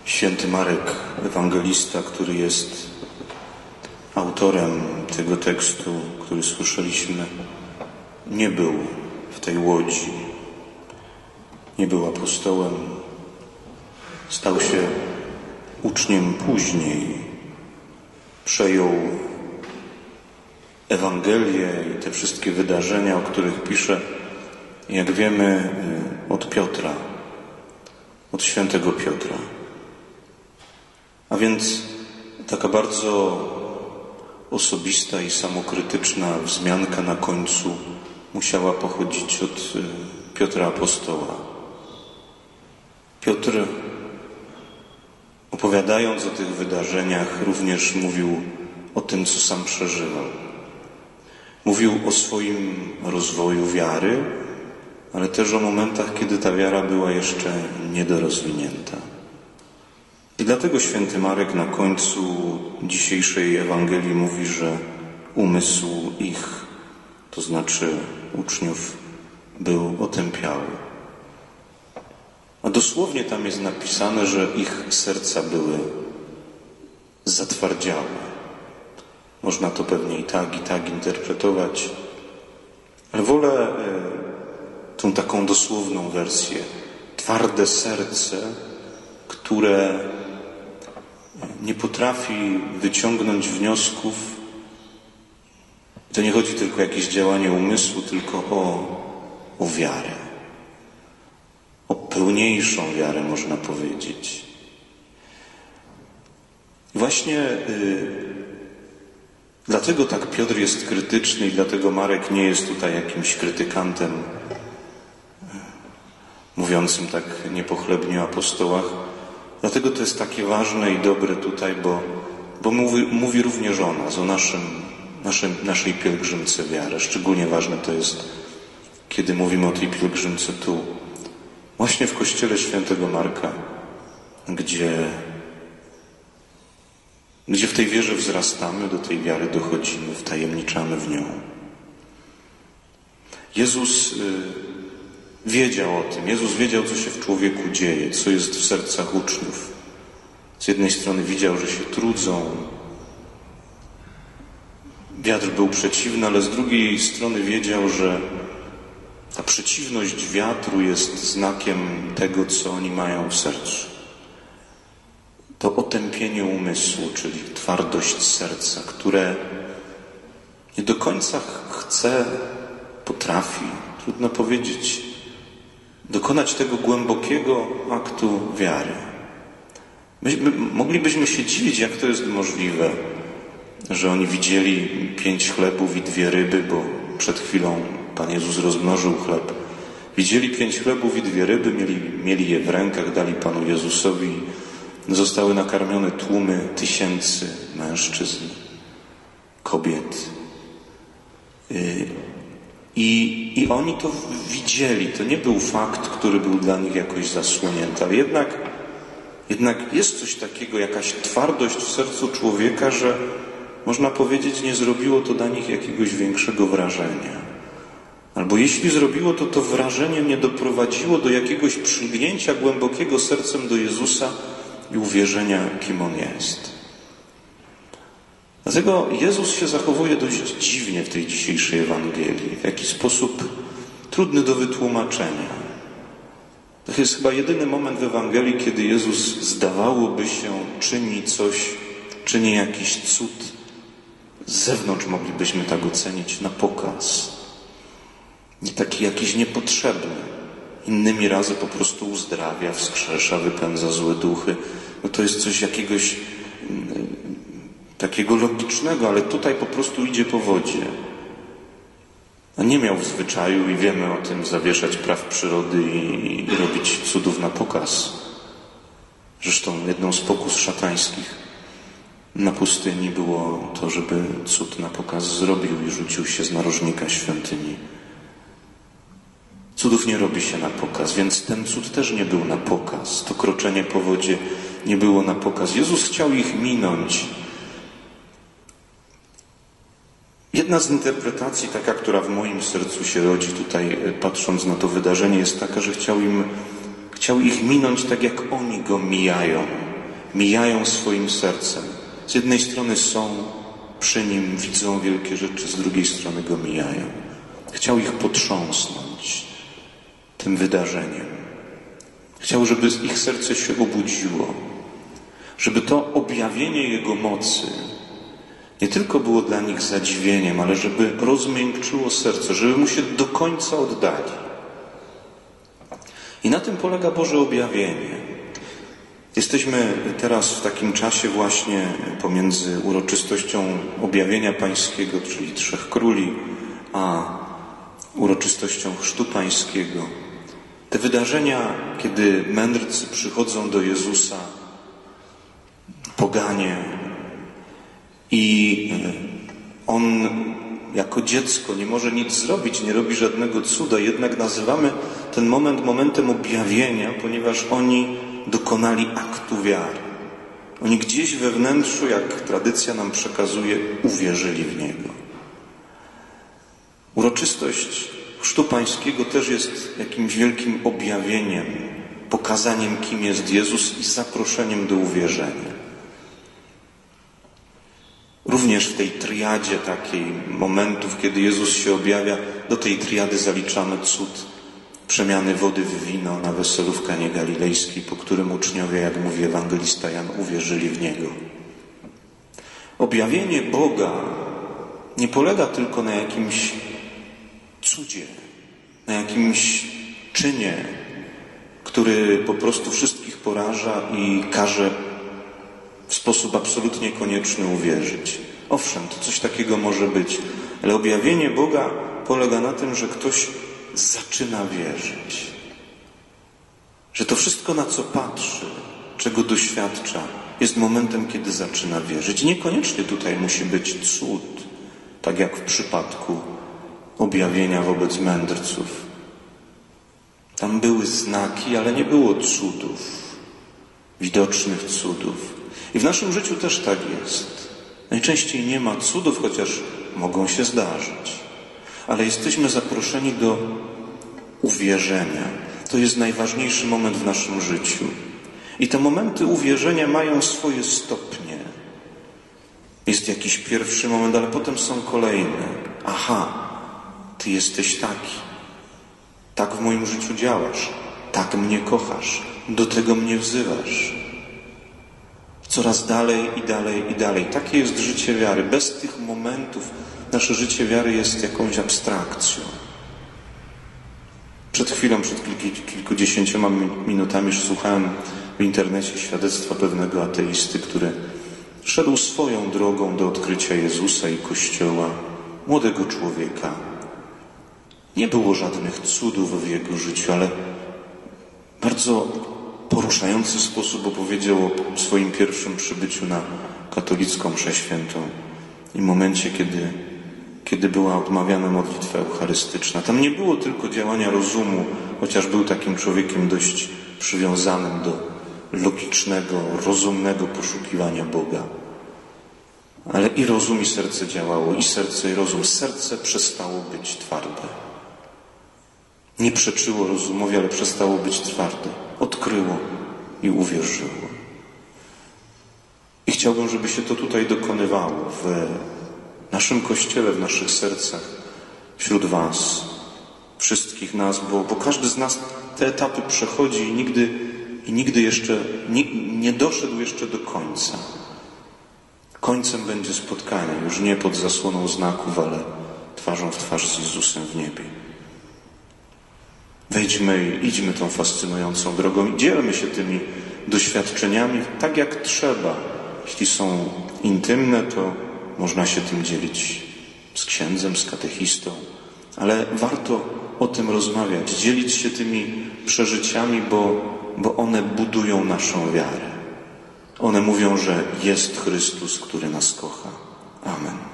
Święty Marek, ewangelista, który jest autorem tego tekstu, który słyszeliśmy, nie był w tej łodzi, nie był apostołem, stał się uczniem później, przejął Ewangelię i te wszystkie wydarzenia, o których pisze, jak wiemy, od Piotra, od świętego Piotra. A więc taka bardzo osobista i samokrytyczna wzmianka na końcu musiała pochodzić od Piotra Apostoła. Piotr, opowiadając o tych wydarzeniach, również mówił o tym, co sam przeżywał. Mówił o swoim rozwoju wiary, ale też o momentach, kiedy ta wiara była jeszcze niedorozwinięta. I dlatego święty Marek na końcu dzisiejszej Ewangelii mówi, że umysł ich, to znaczy uczniów, był otępiały. A dosłownie tam jest napisane, że ich serca były zatwardziałe. Można to pewnie i tak interpretować, ale wolę tą taką dosłowną wersję. Twarde serce, które nie potrafi wyciągnąć wniosków. To nie chodzi tylko o jakieś działanie umysłu, tylko o wiarę. O pełniejszą wiarę, można powiedzieć. Właśnie dlatego tak Piotr jest krytyczny i dlatego Marek nie jest tutaj jakimś krytykantem mówiącym tak niepochlebnie o apostołach. Dlatego to jest takie ważne i dobre tutaj, bo mówi również o nas, o naszej pielgrzymce wiary. Szczególnie ważne to jest, kiedy mówimy o tej pielgrzymce tu, właśnie w kościele świętego Marka, gdzie w tej wierze wzrastamy, do tej wiary dochodzimy, wtajemniczamy w nią. Jezus wiedział o tym. Jezus wiedział, co się w człowieku dzieje, co jest w sercach uczniów. Z jednej strony widział, że się trudzą. Wiatr był przeciwny, ale z drugiej strony wiedział, że ta przeciwność wiatru jest znakiem tego, co oni mają w sercu. To otępienie umysłu, czyli twardość serca, które nie do końca chce, potrafi, trudno powiedzieć, dokonać tego głębokiego aktu wiary. Moglibyśmy się dziwić, jak to jest możliwe, że oni widzieli 5 chlebów i 2 ryby, bo przed chwilą Pan Jezus rozmnożył chleb. Widzieli 5 chlebów i 2 ryby, mieli je w rękach, dali Panu Jezusowi. Zostały nakarmione tłumy tysięcy mężczyzn, kobiet. I oni to widzieli. To nie był fakt, który był dla nich jakoś zasłonięty, ale jednak jest coś takiego, jakaś twardość w sercu człowieka, że można powiedzieć, nie zrobiło to dla nich jakiegoś większego wrażenia. Albo jeśli zrobiło, to wrażenie nie doprowadziło do jakiegoś przylgnięcia głębokiego sercem do Jezusa i uwierzenia, kim On jest. Dlatego Jezus się zachowuje dość dziwnie w tej dzisiejszej Ewangelii, w jakiś sposób trudny do wytłumaczenia. To jest chyba jedyny moment w Ewangelii, kiedy Jezus, zdawałoby się, czyni jakiś cud. Z zewnątrz moglibyśmy tak ocenić, na pokaz. Nie taki jakiś niepotrzebny. Innymi razy po prostu uzdrawia, wskrzesza, wypędza złe duchy. No to jest coś jakiegoś takiego logicznego, ale tutaj po prostu idzie po wodzie. A nie miał w zwyczaju, i wiemy o tym, zawieszać praw przyrody i robić cudów na pokaz. Zresztą jedną z pokus szatańskich na pustyni było to, żeby cud na pokaz zrobił i rzucił się z narożnika świątyni. Cudów nie robi się na pokaz, więc ten cud też nie był na pokaz. To kroczenie po wodzie nie było na pokaz. Jezus chciał ich minąć. Jedna z interpretacji, taka, która w moim sercu się rodzi tutaj, patrząc na to wydarzenie, jest taka, że chciał ich minąć tak, jak oni go mijają. mijają swoim sercem. Z jednej strony są przy Nim, widzą wielkie rzeczy, z drugiej strony Go mijają. Chciał ich potrząsnąć tym wydarzeniem. Chciał, żeby ich serce się obudziło, żeby to objawienie Jego mocy nie tylko było dla nich zadziwieniem, ale żeby rozmiękczyło serce, żeby Mu się do końca oddali. I na tym polega Boże objawienie. Jesteśmy teraz w takim czasie właśnie pomiędzy uroczystością objawienia Pańskiego, czyli Trzech Króli, a uroczystością Chrztu Pańskiego. Te wydarzenia, kiedy mędrcy przychodzą do Jezusa, poganie, i On jako dziecko nie może nic zrobić, nie robi żadnego cuda, jednak nazywamy ten moment momentem objawienia, ponieważ oni dokonali aktu wiary. Oni gdzieś we wnętrzu, jak tradycja nam przekazuje, uwierzyli w Niego. Uroczystość Chrztu Pańskiego też jest jakimś wielkim objawieniem, pokazaniem, kim jest Jezus i zaproszeniem do uwierzenia. Również w tej triadzie takiej momentów, kiedy Jezus się objawia, do tej triady zaliczamy cud przemiany wody w wino na weselu w Kanie Galilejskiej, po którym uczniowie, jak mówi ewangelista Jan, uwierzyli w Niego. Objawienie Boga nie polega tylko na jakimś cudzie, na jakimś czynie, który po prostu wszystkich poraża i każe w sposób absolutnie konieczny uwierzyć. Owszem, to coś takiego może być, ale objawienie Boga polega na tym, że ktoś zaczyna wierzyć. Że to wszystko, na co patrzy, czego doświadcza, jest momentem, kiedy zaczyna wierzyć. Niekoniecznie tutaj musi być cud, tak jak w przypadku objawienia wobec mędrców. Tam były znaki, ale nie było cudów, widocznych cudów. I w naszym życiu też tak jest. Najczęściej nie ma cudów, chociaż mogą się zdarzyć. Ale jesteśmy zaproszeni do uwierzenia. To jest najważniejszy moment w naszym życiu. I te momenty uwierzenia mają swoje stopnie. Jest jakiś pierwszy moment, ale potem są kolejne. Aha, Ty jesteś taki. Tak w moim życiu działasz. Tak mnie kochasz. Do tego mnie wzywasz. Coraz dalej i dalej i dalej. Takie jest życie wiary. Bez tych momentów nasze życie wiary jest jakąś abstrakcją. Przed chwilą, przed kilkudziesięcioma minutami słuchałem w internecie świadectwa pewnego ateisty, który szedł swoją drogą do odkrycia Jezusa i Kościoła, młodego człowieka. Nie było żadnych cudów w jego życiu, ale bardzo poruszający sposób opowiedział o swoim pierwszym przybyciu na katolicką mszę świętą i momencie, kiedy była odmawiana modlitwa eucharystyczna. Tam nie było tylko działania rozumu, chociaż był takim człowiekiem dość przywiązanym do logicznego, rozumnego poszukiwania Boga. Ale i rozum, i serce działało, i serce, i rozum. Serce przestało być twarde. Nie przeczyło rozumowi, ale przestało być twarde. Odkryło i uwierzyło. I chciałbym, żeby się to tutaj dokonywało w naszym Kościele, w naszych sercach, wśród Was, wszystkich nas, bo każdy z nas te etapy przechodzi i nigdy jeszcze nie doszedł jeszcze do końca. Końcem będzie spotkanie, już nie pod zasłoną znaków, ale twarzą w twarz z Jezusem w niebie. Wejdźmy i idźmy tą fascynującą drogą i dzielmy się tymi doświadczeniami tak jak trzeba. Jeśli są intymne, to można się tym dzielić z księdzem, z katechistą, ale warto o tym rozmawiać, dzielić się tymi przeżyciami, bo one budują naszą wiarę. One mówią, że jest Chrystus, który nas kocha. Amen.